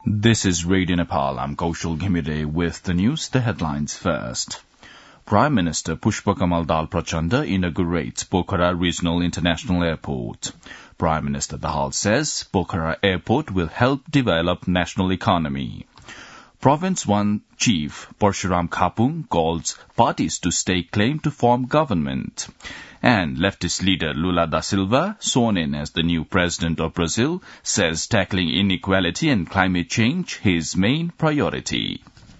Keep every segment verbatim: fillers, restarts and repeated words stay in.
This is Radio Nepal. I'm Kaushal Ghimire with the news. The headlines first. Prime Minister Pushpa Kamal Dal Prachanda inaugurates Pokhara Regional International Airport. Prime Minister Dahal says Pokhara Airport will help develop national economy. Province one Chief Parshuram Khapung calls parties to stake claim to form government. And leftist leader Lula da Silva, sworn in as the new president of Brazil, says tackling inequality and climate change his main priority.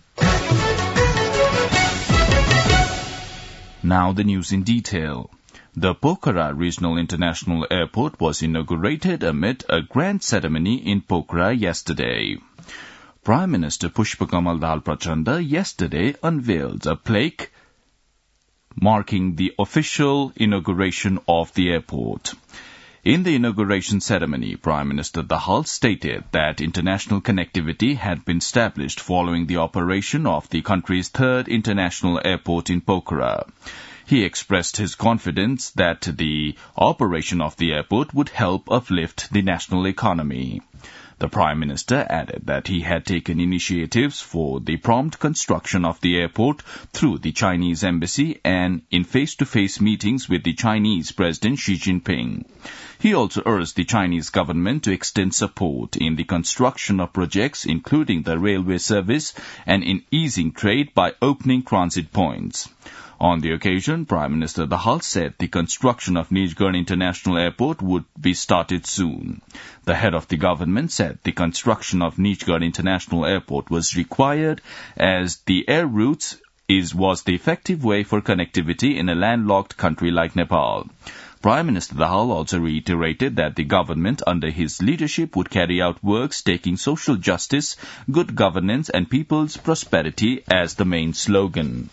Now the news in detail. The Pokhara Regional International Airport was inaugurated amid a grand ceremony in Pokhara yesterday. Prime Minister Pushpa Kamal Dal Prachanda yesterday unveiled a plaque marking the official inauguration of the airport. In the inauguration ceremony, Prime Minister Dahal stated that international connectivity had been established following the operation of the country's third international airport in Pokhara. He expressed his confidence that the operation of the airport would help uplift the national economy. The Prime Minister added that he had taken initiatives for the prompt construction of the airport through the Chinese embassy and in face-to-face meetings with the Chinese President Xi Jinping. He also urged the Chinese government to extend support in the construction of projects including the railway service and in easing trade by opening transit points. On the occasion, Prime Minister Dahal said the construction of Nijgarh International Airport would be started soon. The head of the government said the construction of Nijgarh International Airport was required as the air routes is was the effective way for connectivity in a landlocked country like Nepal. Prime Minister Dahal also reiterated that the government under his leadership would carry out works taking social justice, good governance and people's prosperity as the main slogan.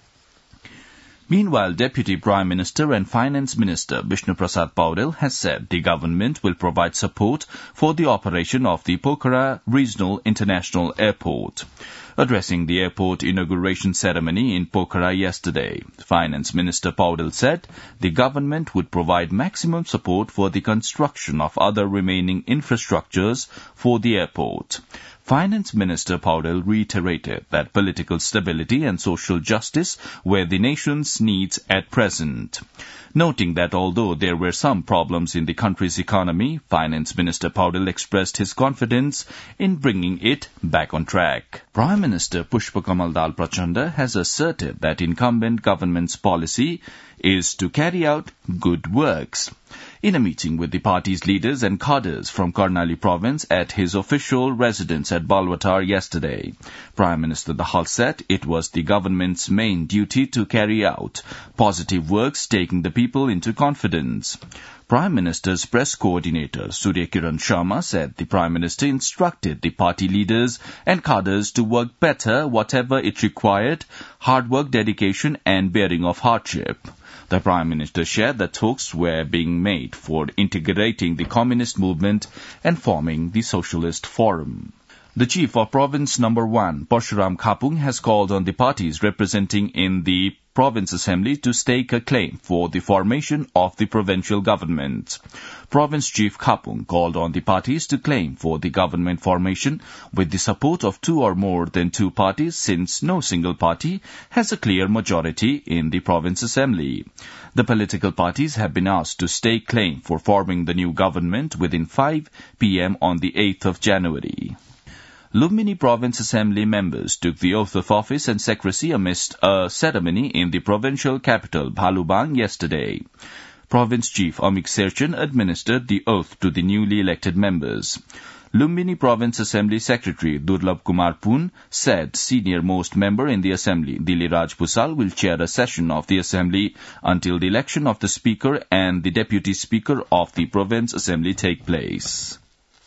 Meanwhile, Deputy Prime Minister and Finance Minister Bishnu Prasad Paudel has said the government will provide support for the operation of the Pokhara Regional International Airport. Addressing the airport inauguration ceremony in Pokhara yesterday, Finance Minister Paudel said the government would provide maximum support for the construction of other remaining infrastructures for the airport. Finance Minister Paudel reiterated that political stability and social justice were the nation's needs at present. Noting that although there were some problems in the country's economy, Finance Minister Paudel expressed his confidence in bringing it back on track. Prime Minister Pushpa Kamal Dal Prachanda has asserted that incumbent government's policy is to carry out good works. In a meeting with the party's leaders and cadres from Karnali province at his official residence at Balwatar yesterday, Prime Minister Dahal said it was the government's main duty to carry out positive works taking the people into confidence. Prime Minister's press coordinator Surya Kiran Sharma said the Prime Minister instructed the party leaders and cadres to work better whatever it required, hard work, dedication and bearing of hardship. The Prime Minister shared that talks were being made for integrating the communist movement and forming the Socialist Forum. The Chief of Province Number one, Parshuram Khapung, has called on the parties representing in the Province Assembly to stake a claim for the formation of the provincial government. Province Chief Khapung called on the parties to claim for the government formation with the support of two or more than two parties, since no single party has a clear majority in the Province Assembly. The political parties have been asked to stake claim for forming the new government within five p.m. on the eighth of January. Lumbini Province Assembly members took the oath of office and secrecy amidst a ceremony in the provincial capital, Bhalubang, yesterday. Province Chief Amik Serchan administered the oath to the newly elected members. Lumbini Province Assembly Secretary Durlabh Kumar Poon said senior-most member in the Assembly, Diliraj Pusal, will chair a session of the Assembly until the election of the Speaker and the Deputy Speaker of the Province Assembly take place.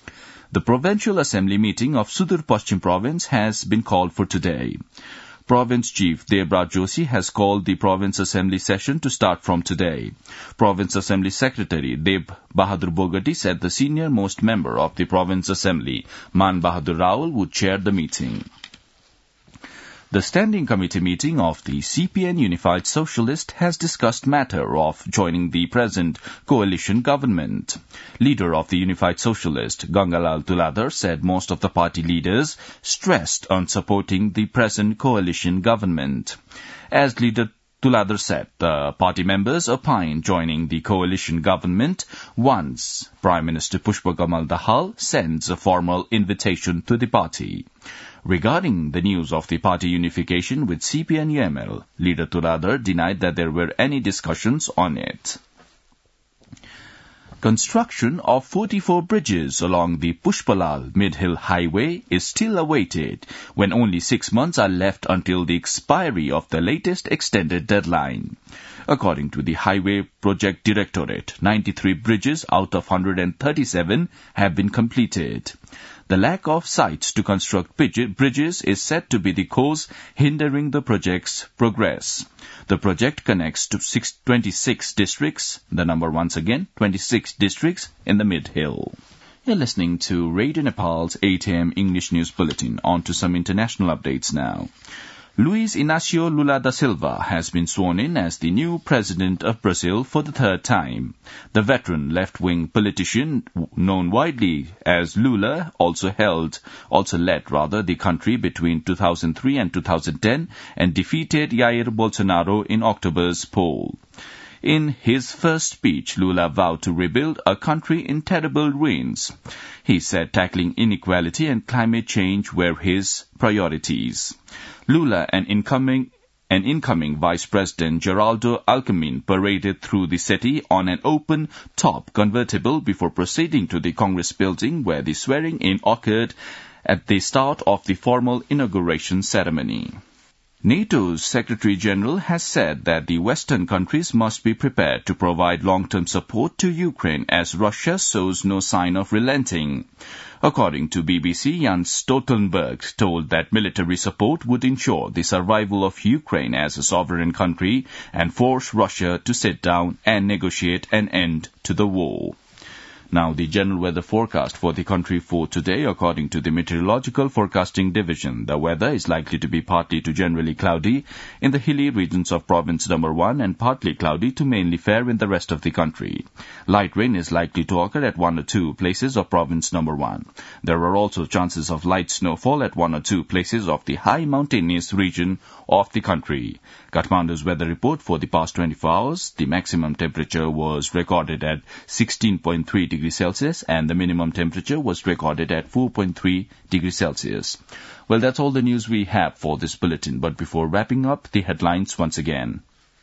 The Provincial Assembly meeting of Sudur Paschim Province has been called for today. Province Chief Debraj Joshi has called the Province Assembly session to start from today. Province Assembly Secretary Deb Bahadur Bogati said the senior-most member of the Province Assembly, Man Bahadur Raul, would chair the meeting. The Standing Committee meeting of the C P N Unified Socialist has discussed matter of joining the present coalition government. Leader of the Unified Socialist, Gangalal Tuladar, said most of the party leaders stressed on supporting the present coalition government. As Leader Tuladar said, the party members opine joining the coalition government once Prime Minister Pushpakamal Dahal sends a formal invitation to the party. Regarding the news of the party unification with C P N U M L, Leader Tuladar denied that there were any discussions on it. Construction of forty-four bridges along the Pushpalal Mid-Hill Highway is still awaited when only six months are left until the expiry of the latest extended deadline. According to the Highway Project Directorate, ninety-three bridges out of one hundred thirty-seven have been completed. The lack of sites to construct bridges is said to be the cause hindering the project's progress. The project connects to twenty-six districts, the number once again, twenty-six districts in the Mid-Hill. You're listening to Radio Nepal's eight a m English News Bulletin. On to some international updates now. Luiz Inácio Lula da Silva has been sworn in as the new president of Brazil for the third time. The veteran left-wing politician, known widely as Lula, also held, also led rather the country between two thousand three and two thousand ten and defeated Jair Bolsonaro in October's poll. In his first speech, Lula vowed to rebuild a country in terrible ruins. He said tackling inequality and climate change were his priorities. Lula and incoming and incoming Vice President Geraldo Alckmin paraded through the city on an open-top convertible before proceeding to the Congress building where the swearing-in occurred at the start of the formal inauguration ceremony. NATO's Secretary-General has said that the Western countries must be prepared to provide long-term support to Ukraine as Russia shows no sign of relenting. According to B B C, Jens Stoltenberg told that military support would ensure the survival of Ukraine as a sovereign country and force Russia to sit down and negotiate an end to the war. Now, the general weather forecast for the country for today, according to the Meteorological Forecasting Division. The weather is likely to be partly to generally cloudy in the hilly regions of province number one and partly cloudy to mainly fair in the rest of the country. Light rain is likely to occur at one or two places of province number one. There are also chances of light snowfall at one or two places of the high mountainous region of the country. Kathmandu's weather report for the past twenty-four hours, the maximum temperature was recorded at sixteen point three degrees Celsius and the minimum temperature was recorded at four point three degrees Celsius. Well, that's all the news we have for this bulletin, but before wrapping up, the headlines once again.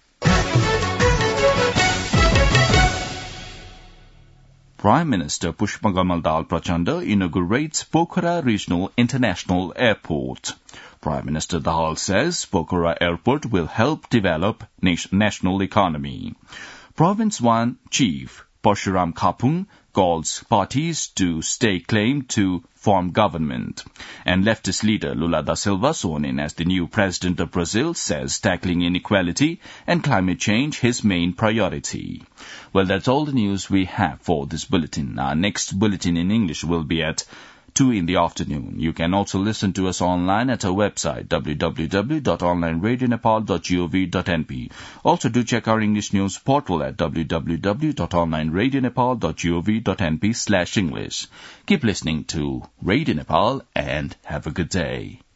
Prime Minister Pushpakamal Prachanda inaugurates Pokhara Regional International Airport. Prime Minister Dahal says Pokhara Airport will help develop national economy. Province one Chief Parshuram Kapung calls parties to stake claim to form government. And leftist leader Lula da Silva, sworn in as the new president of Brazil, says tackling inequality and climate change his main priority. Well, that's all the news we have for this bulletin. Our next bulletin in English will be at two in the afternoon. You can also listen to us online at our website w w w dot online radio nepal dot gov dot n p. Also do check our English news portal at w w w dot online radio nepal dot gov dot n p slash English. Keep listening to Radio Nepal and have a good day.